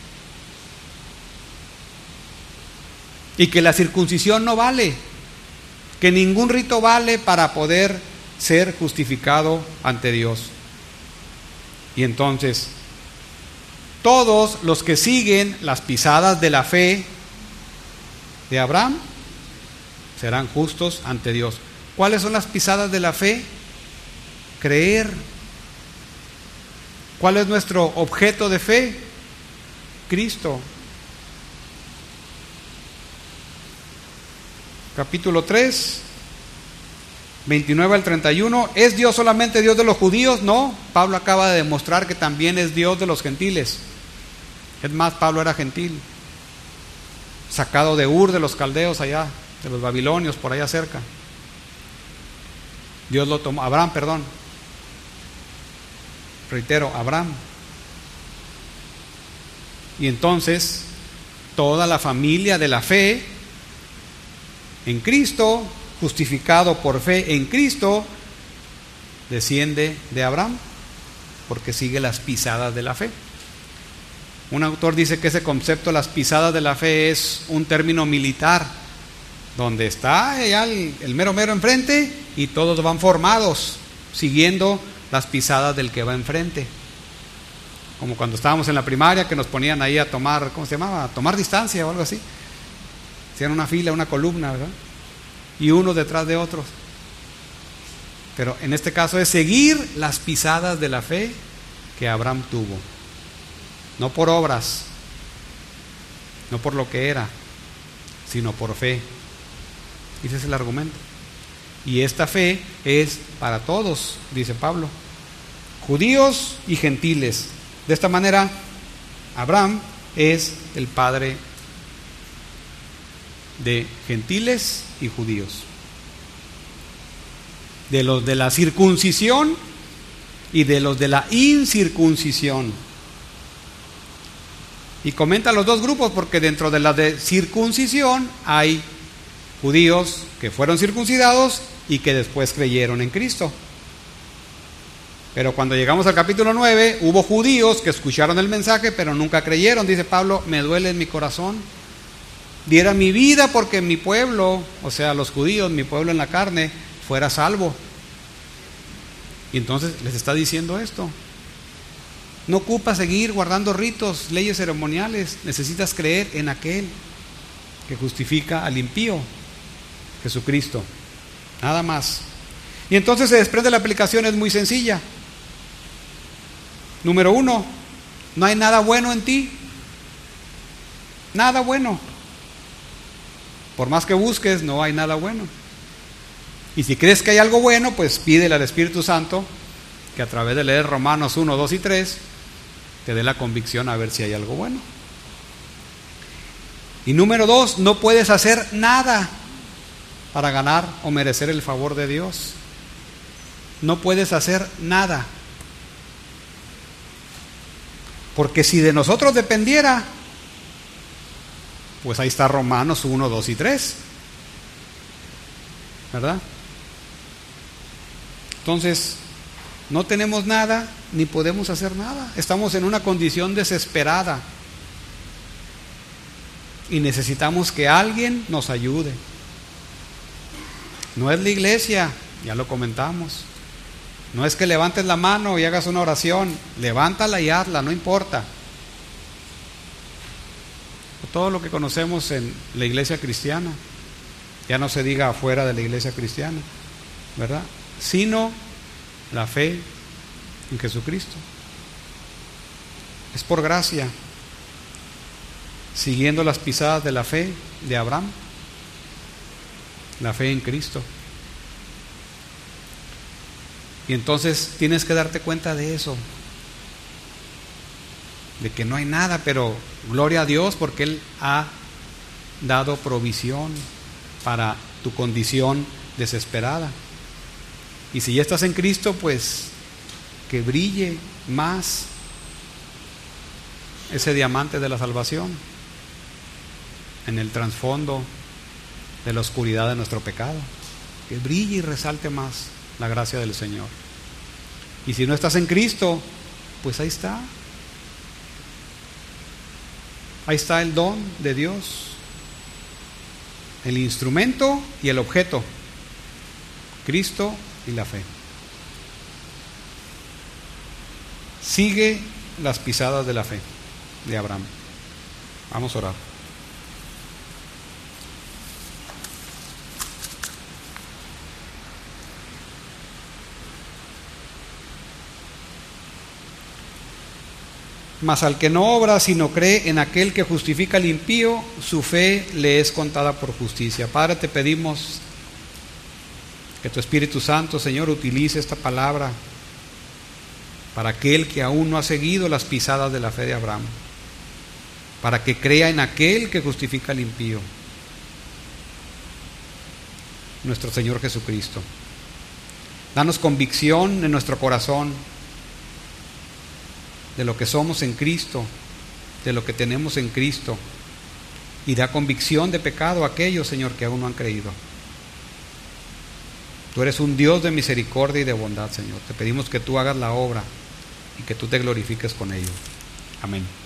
Y que la circuncisión no vale, que ningún rito vale para poder ser justificado ante Dios. Y entonces, todos los que siguen las pisadas de la fe de Abraham serán justos ante Dios. ¿Cuáles son las pisadas de la fe? Creer. ¿Cuál es nuestro objeto de fe? Cristo. Capítulo tres, veintinueve al treinta y uno. ¿Es Dios solamente Dios de los judíos? No, Pablo acaba de demostrar que también es Dios de los gentiles. Es más, Pablo era gentil, sacado de Ur de los caldeos allá, de los babilonios, por allá cerca. Dios lo tomó, Abraham, perdón. Reitero, Abraham. Y entonces, toda la familia de la fe en Cristo, justificado por fe en Cristo, desciende de Abraham, porque sigue las pisadas de la fe. Un autor dice que ese concepto, las pisadas de la fe, es un término militar, donde está allá el, el mero mero enfrente y todos van formados, siguiendo las pisadas del que va enfrente. Como cuando estábamos en la primaria, que nos ponían ahí a tomar, ¿cómo se llamaba? A tomar distancia o algo así. Hacían una fila, una columna, ¿verdad? Y unos detrás de otros. Pero en este caso es seguir las pisadas de la fe que Abraham tuvo. No por obras, no por lo que era, sino por fe. Ese es el argumento. Y esta fe es para todos, dice Pablo, judíos y gentiles. De esta manera, Abraham es el padre de gentiles y judíos, de los de la circuncisión y de los de la incircuncisión. Y comenta los dos grupos, porque dentro de la de circuncisión hay judíos que fueron circuncidados y que después creyeron en Cristo. Pero cuando llegamos al capítulo nueve, hubo judíos que escucharon el mensaje pero nunca creyeron. Dice Pablo, me duele en mi corazón, diera mi vida porque mi pueblo, o sea los judíos, mi pueblo en la carne, fuera salvo. Y entonces les está diciendo esto: no ocupa seguir guardando ritos, leyes ceremoniales, necesitas creer en aquel que justifica al impío, Jesucristo, nada más. Y entonces se desprende la aplicación, es muy sencilla. Número uno, no hay nada bueno en ti. nada bueno. Por más que busques, no hay nada bueno. Y si crees que hay algo bueno, pues pídele al Espíritu Santo que a través de leer Romanos uno, dos y tres te dé la convicción a ver si hay algo bueno. Y número dos, no puedes hacer nada para ganar o merecer el favor de Dios. No puedes hacer nada. Porque si de nosotros dependiera, pues ahí está Romanos uno, dos y tres. ¿Verdad? Entonces, no tenemos nada ni podemos hacer nada. Estamos en una condición desesperada y necesitamos que alguien nos ayude. No es la iglesia, ya lo comentamos. No es que levantes la mano y hagas una oración, levántala y hazla, no importa. Todo lo que conocemos en la iglesia cristiana, ya no se diga afuera de la iglesia cristiana, ¿verdad? Sino la fe en Jesucristo. Es por gracia, siguiendo las pisadas de la fe de Abraham, la fe en Cristo. Y entonces tienes que darte cuenta de eso, de que no hay nada, pero gloria a Dios porque Él ha dado provisión para tu condición desesperada. Y si ya estás en Cristo, pues que brille más ese diamante de la salvación en el trasfondo de la oscuridad de nuestro pecado. Que brille y resalte más la gracia del Señor. Y si no estás en Cristo, pues ahí está. Ahí está el don de Dios, el instrumento y el objeto, Cristo y la fe. Sigue las pisadas de la fe de Abraham. Vamos a orar. Mas al que no obra, sino cree en aquel que justifica al impío, su fe le es contada por justicia. Padre, te pedimos que tu Espíritu Santo, Señor, utilice esta palabra para aquel que aún no ha seguido las pisadas de la fe de Abraham, para que crea en aquel que justifica al impío, nuestro Señor Jesucristo. Danos convicción en nuestro corazón de lo que somos en Cristo, de lo que tenemos en Cristo, y da convicción de pecado a aquellos, Señor, que aún no han creído. Tú eres un Dios de misericordia y de bondad, Señor. Te pedimos que tú hagas la obra y que tú te glorifiques con ello. Amén.